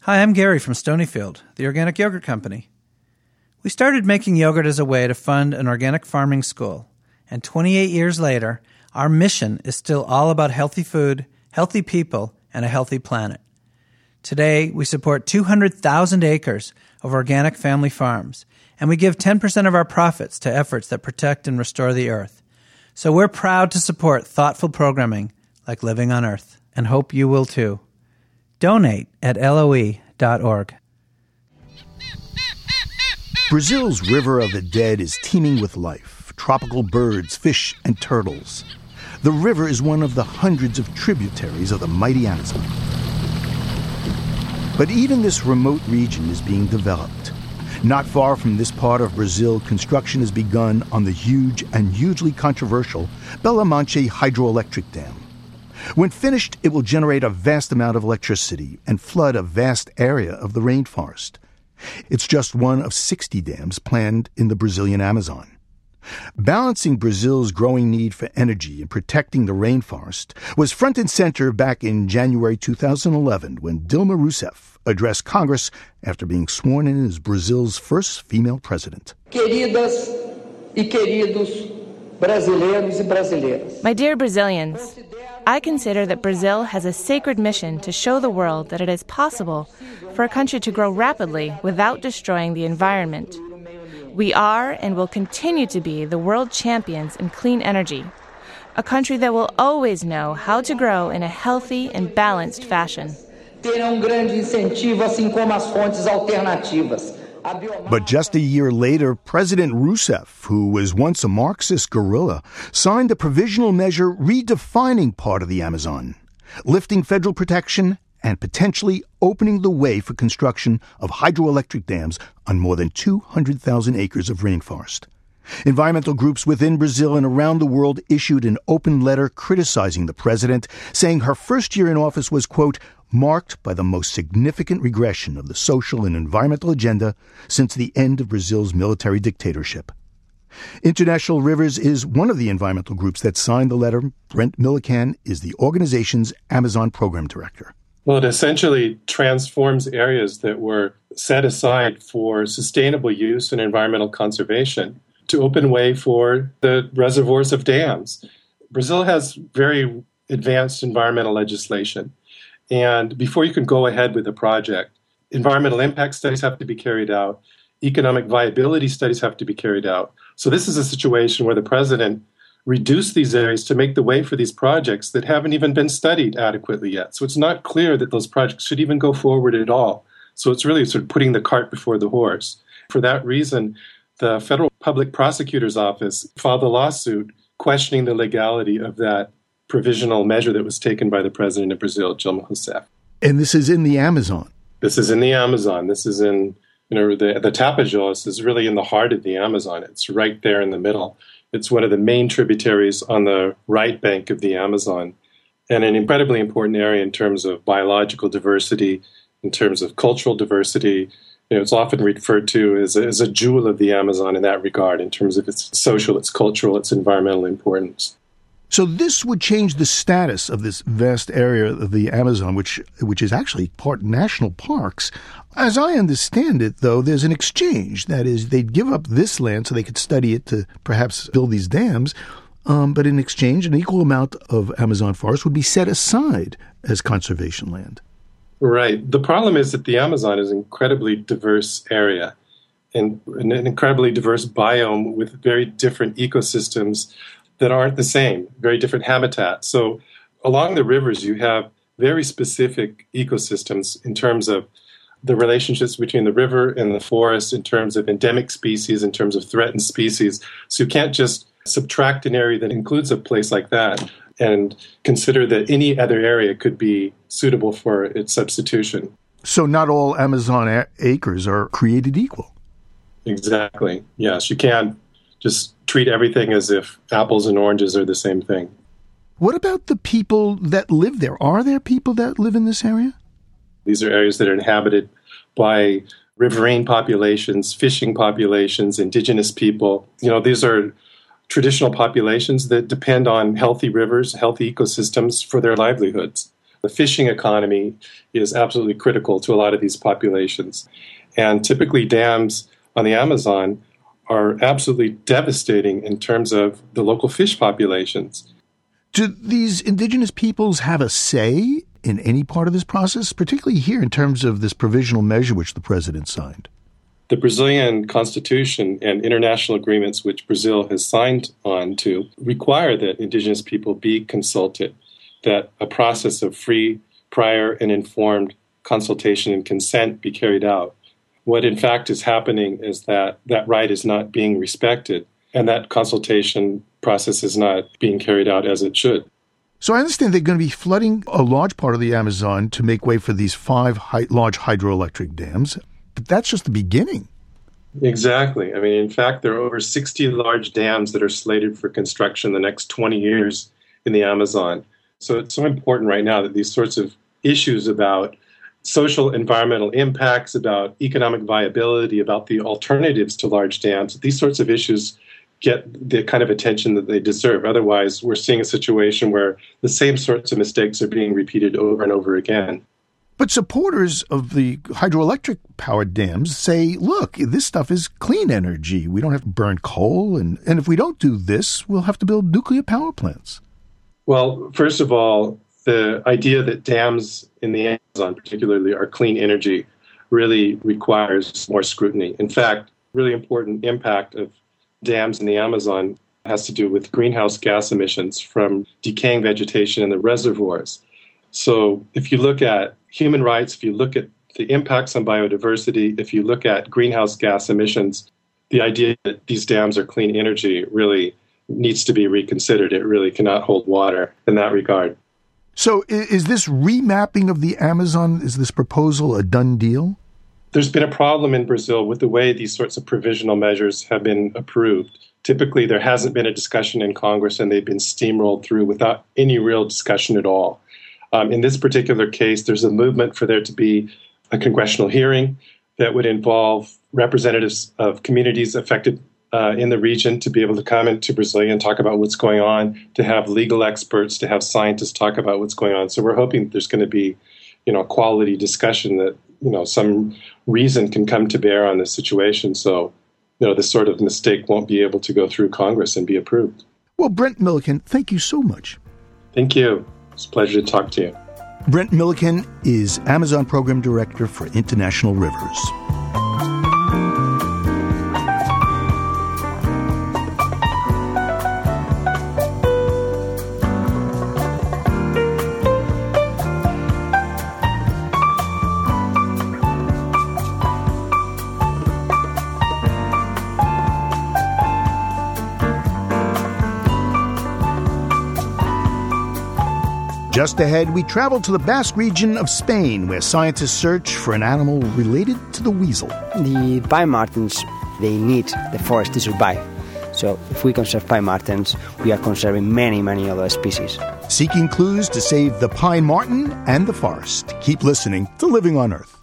Hi, I'm Gary from Stonyfield, the organic yogurt company. We started making yogurt as a way to fund an organic farming school, and 28 years later, our mission is still all about healthy food, healthy people, and a healthy planet. Today, we support 200,000 acres of organic family farms, and we give 10% of our profits to efforts that protect and restore the earth. So we're proud to support thoughtful programming like Living on Earth, and hope you will too. Donate at LOE.org. Brazil's River of the Dead is teeming with life, tropical birds, fish, and turtles. The river is one of the hundreds of tributaries of the mighty Amazon. But even this remote region is being developed. Not far from this part of Brazil, construction has begun on the huge and hugely controversial Belo Monte hydroelectric dam. When finished, it will generate a vast amount of electricity and flood a vast area of the rainforest. It's just one of 60 dams planned in the Brazilian Amazon. Balancing Brazil's growing need for energy and protecting the rainforest was front and center back in January 2011 when Dilma Rousseff addressed Congress after being sworn in as Brazil's first female president. Queridas e queridos brasileiros e brasileiras. My dear Brazilians, I consider that Brazil has a sacred mission to show the world that it is possible for a country to grow rapidly without destroying the environment. We are and will continue to be the world champions in clean energy, a country that will always know how to grow in a healthy and balanced fashion. Grande incentivo, assim como as fontes alternativas. But just a year later, President Rousseff, who was once a Marxist guerrilla, signed a provisional measure redefining part of the Amazon, lifting federal protection and potentially opening the way for construction of hydroelectric dams on more than 200,000 acres of rainforest. Environmental groups within Brazil and around the world issued an open letter criticizing the president, saying her first year in office was, quote, marked by the most significant regression of the social and environmental agenda since the end of Brazil's military dictatorship. International Rivers is one of the environmental groups that signed the letter. Brent Millican is the organization's Amazon program director. Well, it essentially transforms areas that were set aside for sustainable use and environmental conservation to open way for the reservoirs of dams. Brazil has very advanced environmental legislation. And before you can go ahead with a project, environmental impact studies have to be carried out. Economic viability studies have to be carried out. So this is a situation where the president reduced these areas to make the way for these projects that haven't even been studied adequately yet. So it's not clear that those projects should even go forward at all. So it's really sort of putting the cart before the horse. For that reason, the Federal Public Prosecutor's Office filed a lawsuit questioning the legality of that provisional measure that was taken by the president of Brazil, Dilma Rousseff. And this is in the Amazon. This is in the Amazon. This is in, the Tapajós is really in the heart of the Amazon. It's right there in the middle. It's one of the main tributaries on the right bank of the Amazon, and an incredibly important area in terms of biological diversity, in terms of cultural diversity. It's often referred to as a jewel of the Amazon in that regard, in terms of its social, its cultural, its environmental importance. So this would change the status of this vast area of the Amazon, which is actually part national parks. As I understand it, though, there's an exchange. That is, they'd give up this land so they could study it to perhaps build these dams. But in exchange, an equal amount of Amazon forest would be set aside as conservation land. Right. The problem is that the Amazon is an incredibly diverse area and an incredibly diverse biome with very different ecosystems that aren't the same, very different habitats. So along the rivers, you have very specific ecosystems in terms of the relationships between the river and the forest, in terms of endemic species, in terms of threatened species. So you can't just subtract an area that includes a place like that and consider that any other area could be suitable for its substitution. So not all Amazon acres are created equal. Exactly. Yes, you can't just treat everything as if apples and oranges are the same thing. What about the people that live there? Are there people that live in this area? These are areas that are inhabited by riverine populations, fishing populations, indigenous people. These are traditional populations that depend on healthy rivers, healthy ecosystems for their livelihoods. The fishing economy is absolutely critical to a lot of these populations. And typically dams on the Amazon are absolutely devastating in terms of the local fish populations. Do these indigenous peoples have a say in any part of this process, particularly here in terms of this provisional measure which the president signed? The Brazilian Constitution and international agreements which Brazil has signed on to require that indigenous people be consulted, that a process of free, prior, and informed consultation and consent be carried out. What in fact is happening is that that right is not being respected, and that consultation process is not being carried out as it should. So I understand they're going to be flooding a large part of the Amazon to make way for these 5 large hydroelectric dams, but that's just the beginning. Exactly. I mean, in fact, there are over 60 large dams that are slated for construction in the next 20 years in the Amazon. So it's so important right now that these sorts of issues about social environmental impacts, about economic viability, about the alternatives to large dams, these sorts of issues get the kind of attention that they deserve. Otherwise, we're seeing a situation where the same sorts of mistakes are being repeated over and over again. But supporters of the hydroelectric powered dams say, look, this stuff is clean energy. We don't have to burn coal. And if we don't do this, we'll have to build nuclear power plants. Well, first of all, the idea that dams in the Amazon particularly are clean energy really requires more scrutiny. In fact, really important impact of dams in the Amazon has to do with greenhouse gas emissions from decaying vegetation in the reservoirs. So if you look at human rights, if you look at the impacts on biodiversity, if you look at greenhouse gas emissions, the idea that these dams are clean energy really needs to be reconsidered. It really cannot hold water in that regard. So is this remapping of the Amazon, is this proposal a done deal? There's been a problem in Brazil with the way these sorts of provisional measures have been approved. Typically, there hasn't been a discussion in Congress, and they've been steamrolled through without any real discussion at all. In this particular case, there's a movement for there to be a congressional hearing that would involve representatives of communities affected in the region to be able to come into Brazil and talk about what's going on, to have legal experts, to have scientists talk about what's going on. So we're hoping that there's going to be, quality discussion that, some reason can come to bear on this situation. So, this sort of mistake won't be able to go through Congress and be approved. Well, Brent Milliken, thank you so much. Thank you. It's a pleasure to talk to you. Brent Milliken is Amazon Program Director for International Rivers. Just ahead, we travel to the Basque region of Spain, where scientists search for an animal related to the weasel. The pine martens, they need the forest to survive. So if we conserve pine martens, we are conserving many, many other species. Seeking clues to save the pine marten and the forest. Keep listening to Living on Earth.